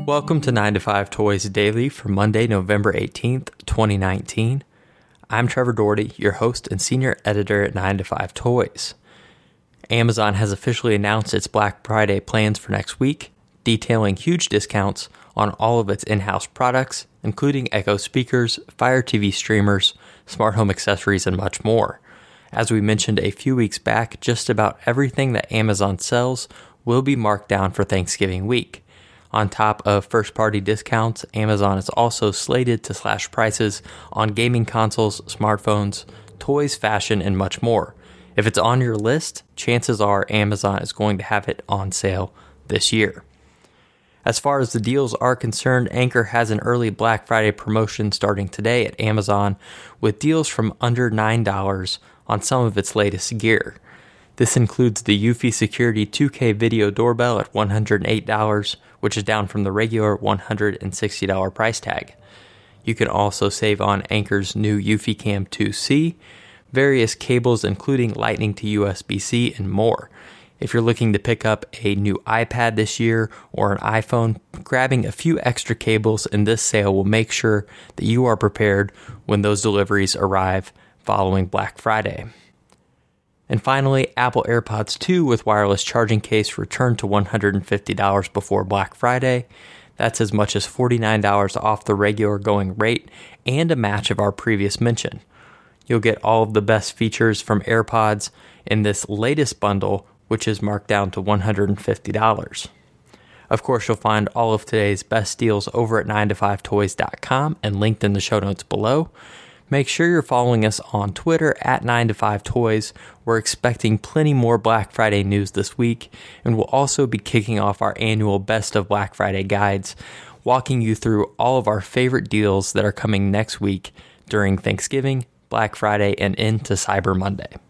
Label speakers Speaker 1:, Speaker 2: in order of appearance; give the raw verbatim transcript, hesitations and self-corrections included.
Speaker 1: Welcome to nine to five Toys Daily for Monday, November eighteenth, twenty nineteen. I'm Trevor Doherty, your host and senior editor at nine to five Toys. Amazon has officially announced its Black Friday plans for next week, detailing huge discounts on all of its in-house products, including Echo speakers, Fire T V streamers, smart home accessories, and much more. As we mentioned a few weeks back, just about everything that Amazon sells will be marked down for Thanksgiving week. On top of first-party discounts, Amazon is also slated to slash prices on gaming consoles, smartphones, toys, fashion, and much more. If it's on your list, chances are Amazon is going to have it on sale this year. As far as the deals are concerned, Anker has an early Black Friday promotion starting today at Amazon with deals from under nine dollars on some of its latest gear. This includes the Eufy Security two K video doorbell at one hundred eight dollars, which is down from the regular one hundred sixty dollars price tag. You can also save on Anker's new Eufy Cam two C, various cables including Lightning to U S B C, and more. If you're looking to pick up a new iPad this year or an iPhone, grabbing a few extra cables in this sale will make sure that you are prepared when those deliveries arrive following Black Friday. And finally, Apple AirPods two with wireless charging case returned to one hundred fifty dollars before Black Friday. That's as much as forty-nine dollars off the regular going rate and a match of our previous mention. You'll get all of the best features from AirPods in this latest bundle, which is marked down to one hundred fifty dollars. Of course, you'll find all of today's best deals over at nine to five toys dot com and linked in the show notes below. Make sure you're following us on Twitter at nine to five toys. We're expecting plenty more Black Friday news this week, and we'll also be kicking off our annual Best of Black Friday guides, walking you through all of our favorite deals that are coming next week during Thanksgiving, Black Friday, and into Cyber Monday.